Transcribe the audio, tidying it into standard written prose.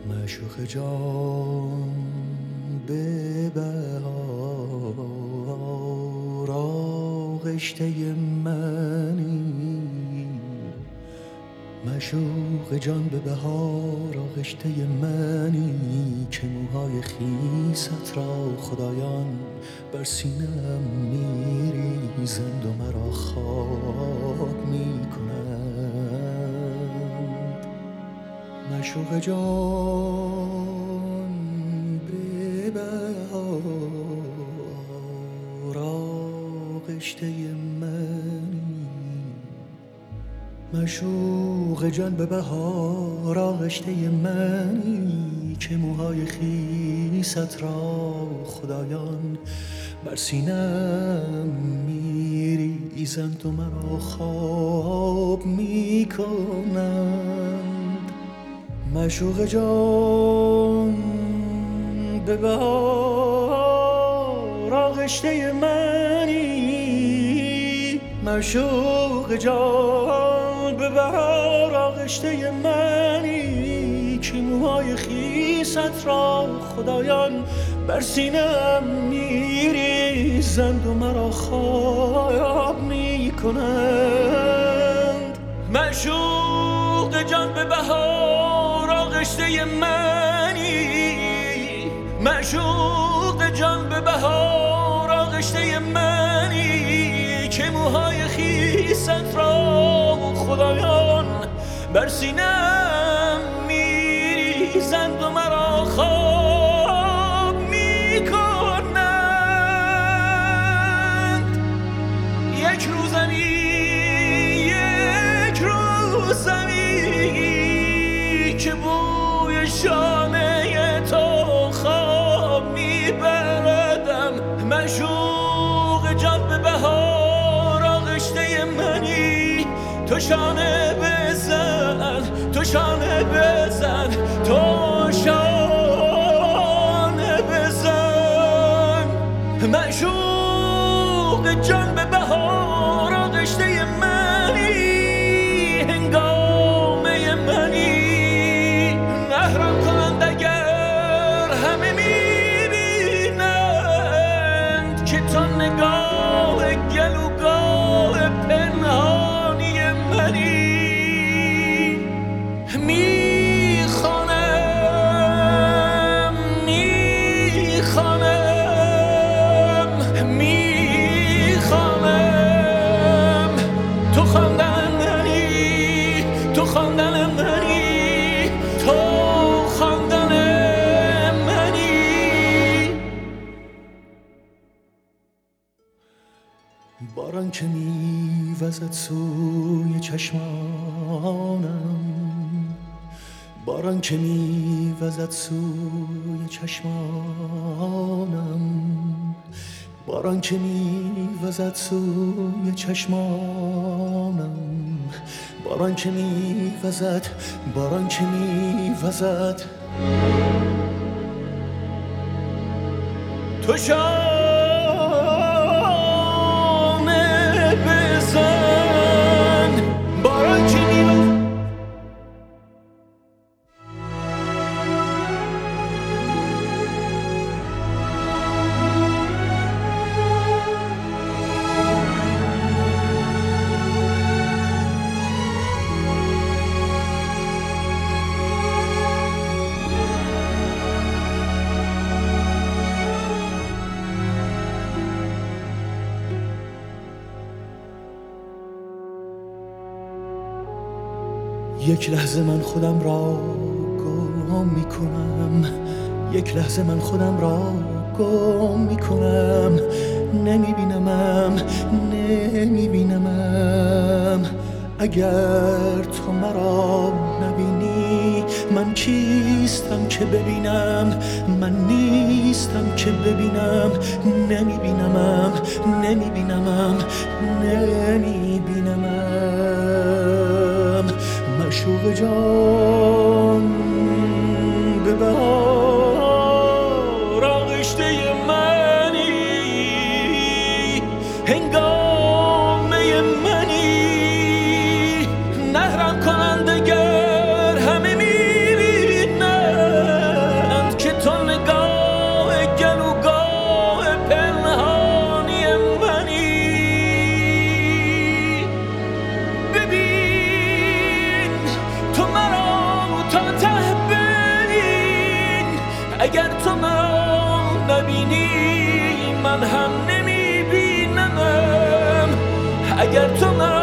معشوق جان به بهار آغشته منی، معشوق جان به بهار آغشته منی که موهای خیست را خدایان بر سینم میریزند و مرا خواب میکنند. معشوق جان به بهار آغشته منی، معشوق جان به بهار آغشته منی که موهای خیست را خدایان بر سینم میریزند و مرا خواب میکنند. معشوق جان به بهار آغشته منی، معشوق جان به بهار آغشته منی که موهای خیست را خدایان بر سینم میریزند و مرا خواب میکنند. معشوق جان به بهار آغشته منی، معشوق جان به بهار آغشته منی که موهای خیست را خدایان بر سینم میریزند و مرا خواب میکنند. یک روزمی که بوی شانه تو خواب میبردم، معشوق جان به بهار آغشته منی، تو شانه بزن، تو شانه بزن، تو شانه بزن. معشوق جان به بهار آغشته منی، هنگامه منی، نهرم کنند اگر همه میبینند که تو نگاه گلوگاه پنهانی منی. میخوانم تو خواندن منی، تو خواندن منی، تو خواندن منی. باران که میوزد سوی چشمانم، باران که میوزد سوی چشمانم، باران که میوزد سوی چشمانم، باران که میوزد، باران که میوزد، تو شانه بزن، باران که میوزد. یک لحظه من خودم را گم میکنم، یک لحظه من خودم را گم میکنم، نمیبینمم، نمیبینمم. اگر تو مرا نبینی من کیستم که ببینم، من نیستم که ببینم، نمیبینمم، نمیبینمم، نمیبینمم. معشوق جان به بهار آغشته منی، هنگامه منی، نهرم کنند اگر همه میبینند اگر تو من نبینی من هم نمیبینمم. اگر تو من